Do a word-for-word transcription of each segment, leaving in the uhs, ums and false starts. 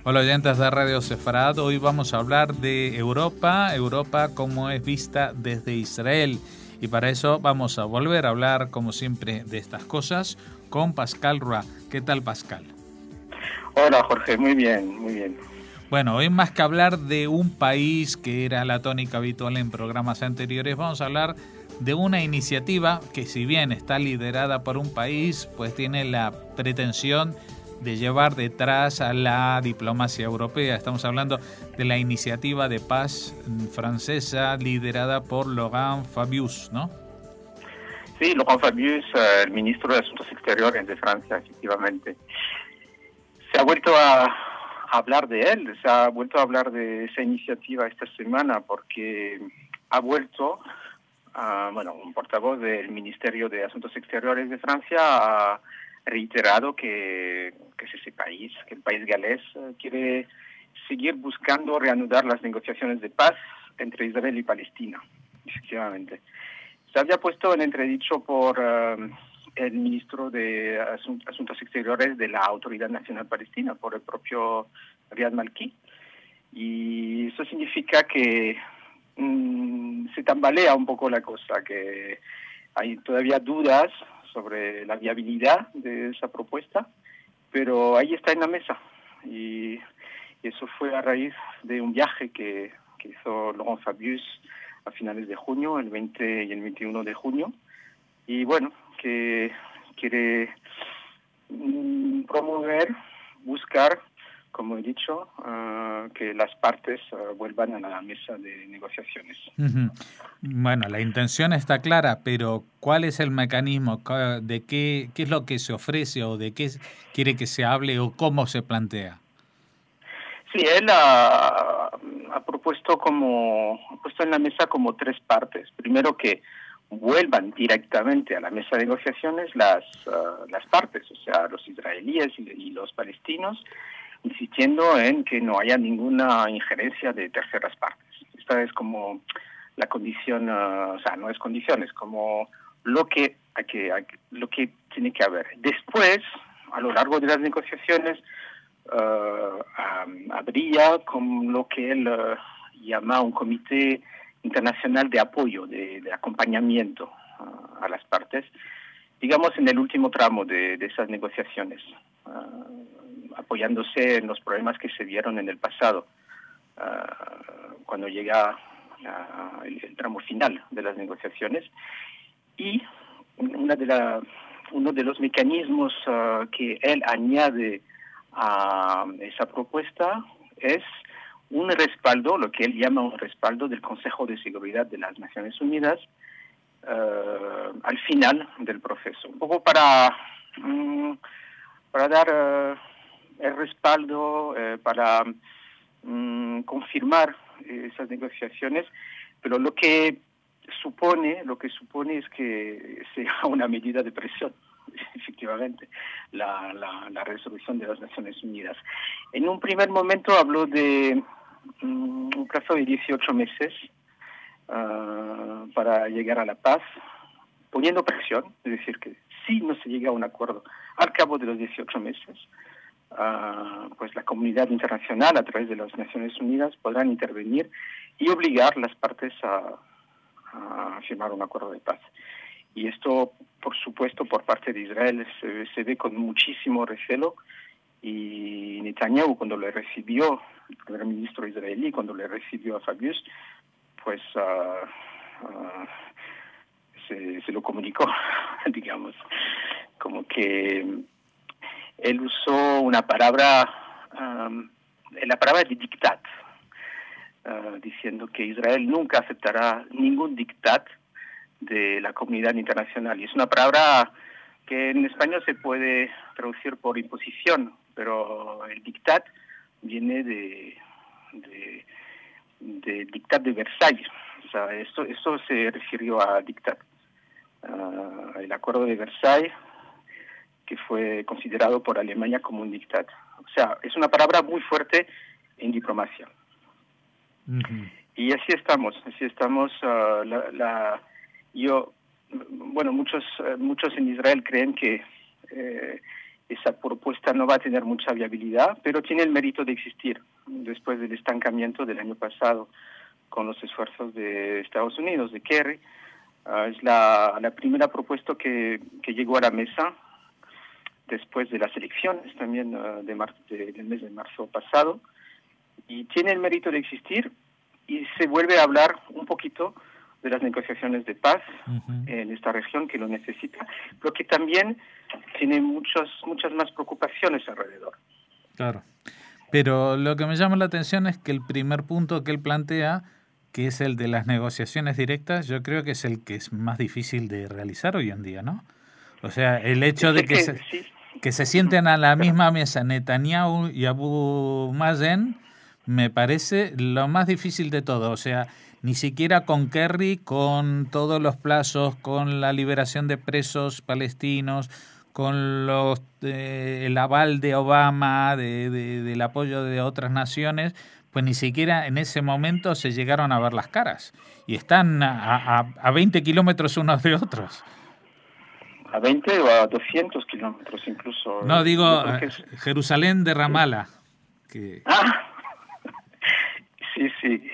Hola oyentes de Radio Sefarad, hoy vamos a hablar de Europa, Europa como es vista desde Israel. Y para eso vamos a volver a hablar, como siempre, de estas cosas con Pascal Roy. ¿Qué tal, Pascal? Hola, Jorge, muy bien, muy bien. Bueno, hoy más que hablar de un país, que era la tónica habitual en programas anteriores, vamos a hablar de una iniciativa que, si bien está liderada por un país, pues tiene la pretensión de llevar detrás a la diplomacia europea. Estamos hablando de la iniciativa de paz francesa liderada por Laurent Fabius, ¿no? Sí, Laurent Fabius, el ministro de Asuntos Exteriores de Francia, efectivamente. Se ha vuelto a hablar de él, se ha vuelto a hablar de esa iniciativa esta semana porque ha vuelto, a, bueno, un portavoz del Ministerio de Asuntos Exteriores de Francia ha reiterado que, que es ese país, que el país galés quiere seguir buscando reanudar las negociaciones de paz entre Israel y Palestina, efectivamente. Se había puesto en entredicho por uh, el ministro de Asum- Asuntos Exteriores de la Autoridad Nacional Palestina, por el propio Riyad Malki. Y eso significa que um, se tambalea un poco la cosa, que hay todavía dudas sobre la viabilidad de esa propuesta, pero ahí está en la mesa. Y, y eso fue a raíz de un viaje que, que hizo Laurent Fabius a finales de junio, el veinte y el veintiuno de junio, y bueno, que quiere mm, promover, buscar, como he dicho, uh, que las partes uh, vuelvan a la mesa de negociaciones. Uh-huh. Bueno, la intención está clara, pero ¿cuál es el mecanismo? ¿De qué, qué es lo que se ofrece o de qué quiere que se hable o cómo se plantea? Sí, él ha, ha propuesto como ha puesto en la mesa como tres partes. Primero, que vuelvan directamente a la mesa de negociaciones las uh, las partes, o sea, los israelíes y, y los palestinos, insistiendo en que no haya ninguna injerencia de terceras partes. Esta es como la condición, uh, o sea, no es condición, es como lo que hay que, hay, lo que tiene que haber. Después, a lo largo de las negociaciones, Uh, um, habría con lo que él uh, llama un comité internacional de apoyo, de, de acompañamiento uh, a las partes, digamos en el último tramo de, de esas negociaciones, uh, apoyándose en los problemas que se dieron en el pasado, uh, cuando llega uh, el, el tramo final de las negociaciones. Y una de la, uno de los mecanismos uh, que él añade a esa propuesta es un respaldo, lo que él llama un respaldo del Consejo de Seguridad de las Naciones Unidas uh, al final del proceso. Un poco para, um, para dar uh, el respaldo, uh, para um, confirmar esas negociaciones, pero lo que supone, lo que supone es que sea una medida de presión, efectivamente, la, la, la resolución de las Naciones Unidas. En un primer momento habló de um, un plazo de dieciocho meses uh, para llegar a la paz, poniendo presión, es decir, que si no se llega a un acuerdo al cabo de los dieciocho meses, uh, pues la comunidad internacional, a través de las Naciones Unidas, podrán intervenir y obligar las partes a, a firmar un acuerdo de paz. Y esto, por supuesto, por parte de Israel se, se ve con muchísimo recelo, y Netanyahu, cuando le recibió, el primer ministro israelí, cuando le recibió a Fabius, pues uh, uh, se, se lo comunicó, digamos, como que él usó una palabra, um, la palabra de dictat, uh, diciendo que Israel nunca aceptará ningún dictat de la comunidad internacional. Y es una palabra que en español se puede traducir por imposición, pero el dictat viene de, de, de dictat de Versalles. O sea, esto, esto se refirió a dictat. Uh, el acuerdo de Versalles, que fue considerado por Alemania como un dictat. O sea, es una palabra muy fuerte en diplomacia. Uh-huh. Y así estamos, así estamos. Uh, la, la Yo, bueno, muchos muchos en Israel creen que eh, esa propuesta no va a tener mucha viabilidad, pero tiene el mérito de existir después del estancamiento del año pasado con los esfuerzos de Estados Unidos, de Kerry. Uh, es la, la primera propuesta que, que llegó a la mesa después de las elecciones también uh, de mar de, del mes de marzo pasado, y tiene el mérito de existir, y se vuelve a hablar un poquito de las negociaciones de paz uh-huh. en esta región que lo necesita, pero que también tiene muchos, muchas más preocupaciones alrededor. Claro, pero lo que me llama la atención es que el primer punto que él plantea, que es el de las negociaciones directas, yo creo que es el que es más difícil de realizar hoy en día, ¿no? O sea, el hecho de que, que se... Sí. que se sienten a la misma mesa Netanyahu y Abu Mazen, me parece lo más difícil de todo. O sea, ni siquiera con Kerry, con todos los plazos, con la liberación de presos palestinos, con los eh, el aval de Obama, de, de, del apoyo de otras naciones, pues ni siquiera en ese momento se llegaron a ver las caras. Y están a, a, a veinte kilómetros unos de otros. A veinte o a doscientos kilómetros incluso. No, digo es... Jerusalén de Ramallah. Que... Ah, sí, sí.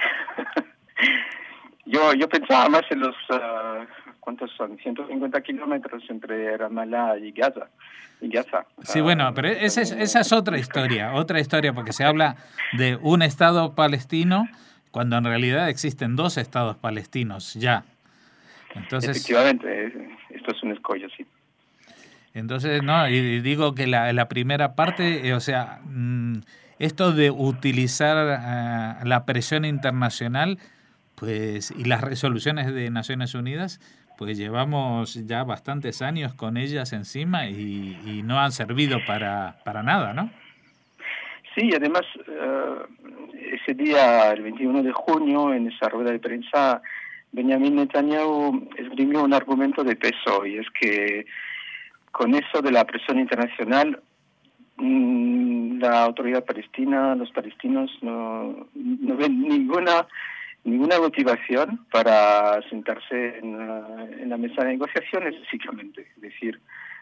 yo yo pensaba más en los, uh, ¿cuántos son? ciento cincuenta kilómetros entre Ramallah y Gaza. Y Gaza. Sí, bueno, pero esa es, esa es otra historia, otra historia, porque se habla de un Estado palestino cuando en realidad existen dos Estados palestinos ya. Entonces, efectivamente, esto es un escollo, sí. Entonces, no, y digo que la, la primera parte, eh, o sea, mmm, esto de utilizar uh, la presión internacional, pues, y las resoluciones de Naciones Unidas, pues llevamos ya bastantes años con ellas encima y, y no han servido para, para nada, ¿no? Sí, además, uh, ese día, el veintiuno de junio, en esa rueda de prensa, Benjamin Netanyahu esgrimió un argumento de peso, y es que con eso de la presión internacional, mmm, la autoridad palestina, los palestinos no, no ven ninguna ninguna motivación para sentarse en la, en la mesa de negociaciones, básicamente. Es decir,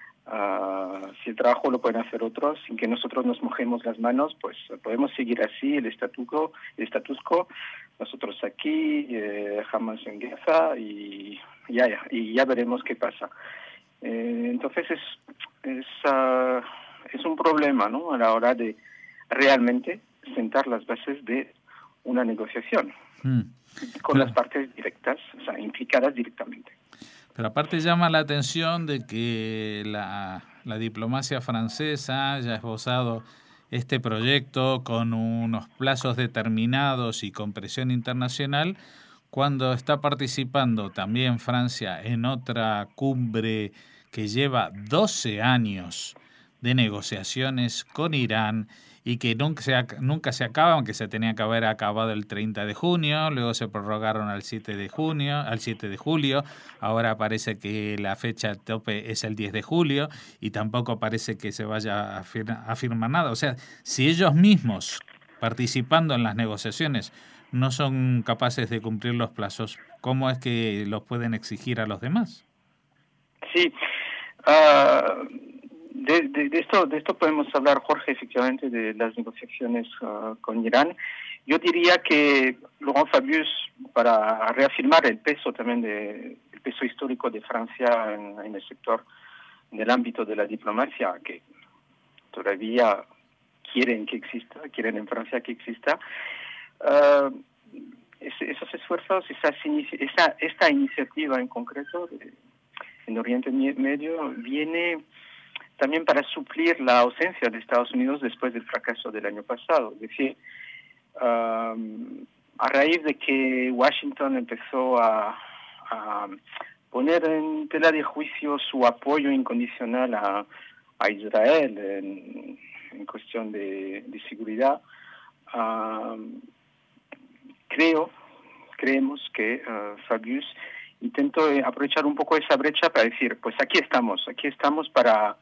uh, si el trabajo lo pueden hacer otros, sin que nosotros nos mojemos las manos, pues podemos seguir así el status quo, el status quo nosotros aquí, eh, Hamas en Gaza, y ya, ya, y ya veremos qué pasa. Eh, entonces es es, uh, es un problema, ¿no?, a la hora de realmente sentar las bases de una negociación mm. con pero, las partes directas, o sea, implicadas directamente. Pero aparte llama la atención de que la, la diplomacia francesa haya esbozado este proyecto con unos plazos determinados y con presión internacional, cuando está participando también Francia en otra cumbre que lleva doce años de negociaciones con Irán y que nunca se, nunca se acaban, que se tenía que haber acabado el treinta de junio, luego se prorrogaron al siete de junio, al siete de julio, ahora parece que la fecha tope es el diez de julio y tampoco parece que se vaya a, fir a firmar nada. O sea, si ellos mismos, participando en las negociaciones, no son capaces de cumplir los plazos, ¿cómo es que los pueden exigir a los demás? Sí, uh, de, de, de esto de esto podemos hablar, Jorge, efectivamente, de las negociaciones uh, con Irán. Yo diría que Laurent Fabius, para reafirmar el peso también de el peso histórico de Francia en, en el sector, en el ámbito de la diplomacia, que todavía quieren que exista, quieren en Francia que exista, uh, es, esos esfuerzos, esa, esa esta iniciativa en concreto de, en Oriente Medio viene también para suplir la ausencia de Estados Unidos después del fracaso del año pasado. Es decir, um, a raíz de que Washington empezó a, a poner en tela de juicio su apoyo incondicional a, a Israel en, en cuestión de, de seguridad, um, creo, creemos que uh, Fabius intento aprovechar un poco esa brecha para decir, pues aquí estamos, aquí estamos para,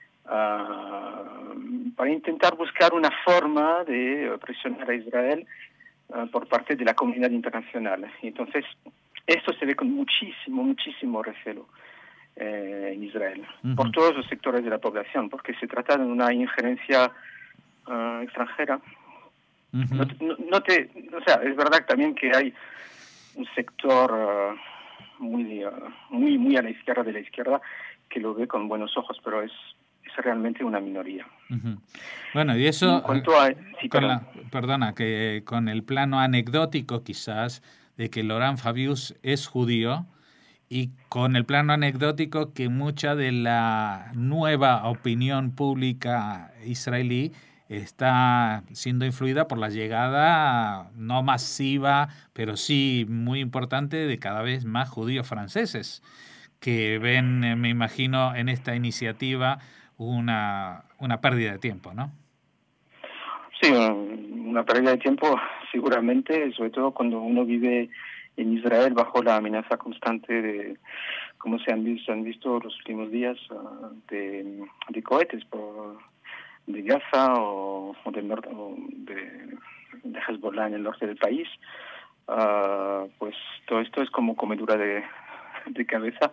uh, para intentar buscar una forma de presionar a Israel uh, por parte de la comunidad internacional. Y entonces, esto se ve con muchísimo, muchísimo recelo eh, en Israel, uh-huh. por todos los sectores de la población, porque se trata de una injerencia uh, extranjera. Uh-huh. No, no, no te, o sea, es verdad también que hay un sector uh, muy, uh, muy, muy a la izquierda de la izquierda que lo ve con buenos ojos, pero es, es realmente una minoría. Uh-huh. Bueno, y eso, en cuanto a, sí, con la, perdona, que con el plano anecdótico quizás de que Laurent Fabius es judío, y con el plano anecdótico que mucha de la nueva opinión pública israelí está siendo influida por la llegada no masiva, pero sí muy importante de cada vez más judíos franceses, que ven, me imagino, en esta iniciativa una, una pérdida de tiempo, ¿no? Sí, una pérdida de tiempo seguramente, sobre todo cuando uno vive en Israel bajo la amenaza constante de, como se han visto, han visto los últimos días, uh, de, de cohetes por, de Gaza o, o, del norte, o de, de Hezbollah en el norte del país. Uh, pues todo esto es como comedura de, de cabeza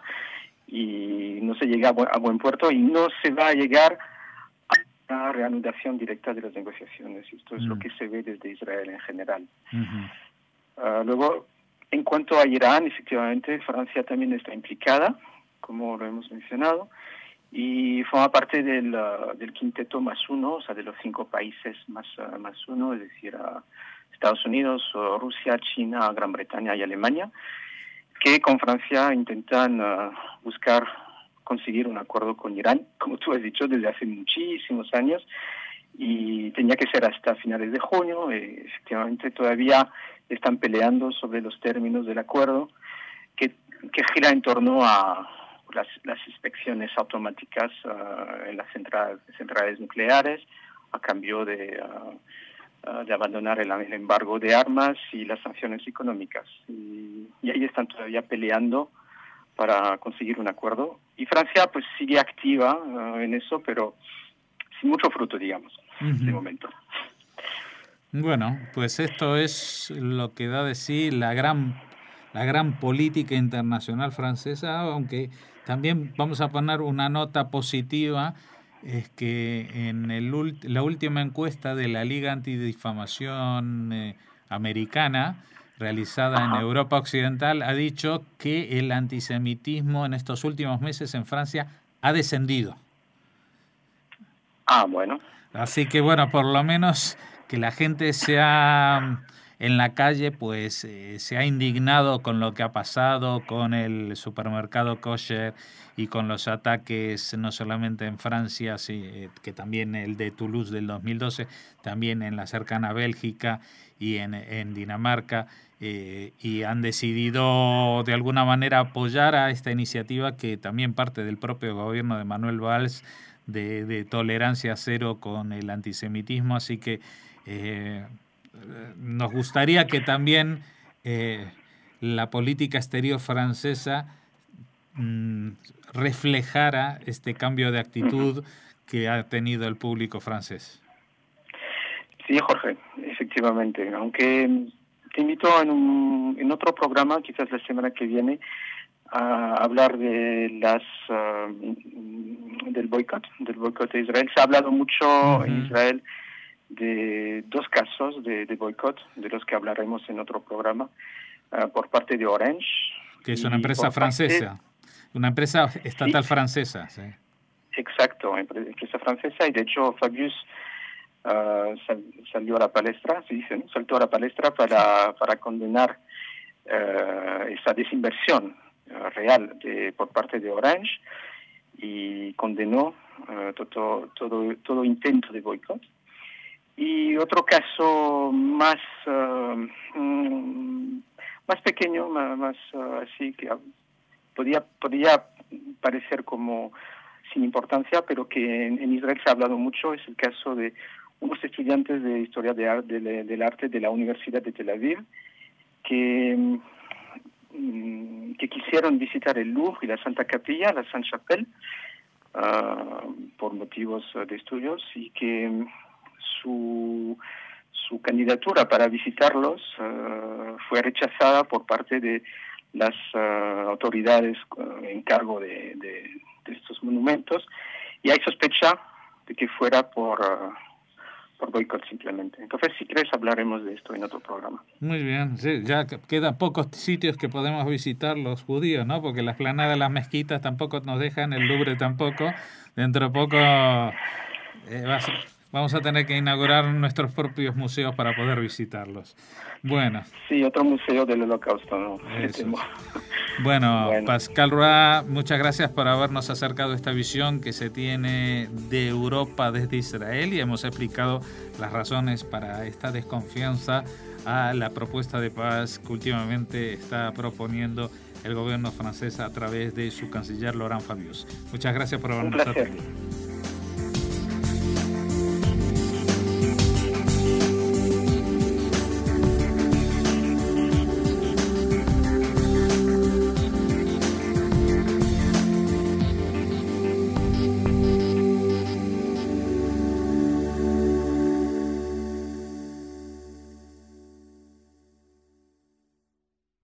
y no se llega a buen, a buen puerto y no se va a llegar a una reanudación directa de las negociaciones. Esto es mm. lo que se ve desde Israel en general. Uh-huh. Uh, luego, en cuanto a Irán, efectivamente, Francia también está implicada, como lo hemos mencionado, y forma parte del, uh, del quinteto más uno, o sea, de los cinco países más, uh, más uno, es decir, uh, Estados Unidos, uh, Rusia, China, Gran Bretaña y Alemania, que con Francia intentan uh, buscar conseguir un acuerdo con Irán, como tú has dicho, desde hace muchísimos años, y tenía que ser hasta finales de junio. Eh, efectivamente, todavía están peleando sobre los términos del acuerdo, que, que gira en torno a las, las inspecciones automáticas uh, en las centrales, centrales nucleares, a cambio de, uh, uh, de abandonar el, el embargo de armas y las sanciones económicas. Y, y ahí están todavía peleando para conseguir un acuerdo. Y Francia pues sigue activa uh, en eso, pero sin mucho fruto, digamos, uh-huh. de momento. Bueno, pues esto es lo que da de sí la gran, la gran política internacional francesa, aunque también vamos a poner una nota positiva, es que en el ult- la última encuesta de la Liga Antidifamación eh, Americana, realizada en Europa Occidental, ha dicho que el antisemitismo en estos últimos meses en Francia ha descendido. Ah, bueno. Así que, bueno, por lo menos que la gente sea en la calle, pues eh, se ha indignado con lo que ha pasado, con el supermercado kosher y con los ataques no solamente en Francia, sí, eh, que también el de Toulouse del dos mil doce, también en la cercana Bélgica y en, en Dinamarca, eh, y han decidido de alguna manera apoyar a esta iniciativa que también parte del propio gobierno de Manuel Valls, de, de tolerancia cero con el antisemitismo, así que eh, nos gustaría que también eh, la política exterior francesa mm, reflejara este cambio de actitud que ha tenido el público francés. Sí, Jorge, efectivamente, aunque te invito en, un, en otro programa, quizás la semana que viene, a hablar de las uh, del boicot, del boicot de Israel. Se ha hablado mucho uh-huh. en Israel de dos casos de, de boicot, de los que hablaremos en otro programa, uh, por parte de Orange. Que es una empresa francesa, parte, una empresa estatal sí, francesa. Sí. Exacto, empresa francesa, y de hecho Fabius uh, sal, salió a la palestra, se dice, ¿no? Saltó a la palestra para, para condenar uh, esa desinversión real de, por parte de Orange, y condenó uh, todo, todo, todo intento de boicot. Y otro caso más uh, um, más pequeño, más, más uh, así que podía, podía parecer como sin importancia, pero que en, en Israel se ha hablado mucho, es el caso de unos estudiantes de historia de arte, de, del arte de la Universidad de Tel Aviv, que que quisieron visitar el Louvre y la Santa Capilla, la Sainte-Chapelle, uh, por motivos de estudios, y que su, su candidatura para visitarlos uh, fue rechazada por parte de las uh, autoridades uh, en cargo de, de, de estos monumentos, y hay sospecha de que fuera por, uh, por boicot simplemente. Entonces, si quieres, hablaremos de esto en otro programa. Muy bien, sí, ya quedan pocos sitios que podemos visitar los judíos, ¿no? Porque la explanada de las mezquitas tampoco nos dejan, el Louvre tampoco. Dentro de poco eh, va a ser, vamos a tener que inaugurar nuestros propios museos para poder visitarlos. Bueno. Sí, otro museo del Holocausto, ¿no? Bueno, bueno, Pascal Roa, muchas gracias por habernos acercado esta visión que se tiene de Europa desde Israel, y hemos explicado las razones para esta desconfianza a la propuesta de paz que últimamente está proponiendo el gobierno francés a través de su canciller Laurent Fabius. Muchas gracias por habernos atendido.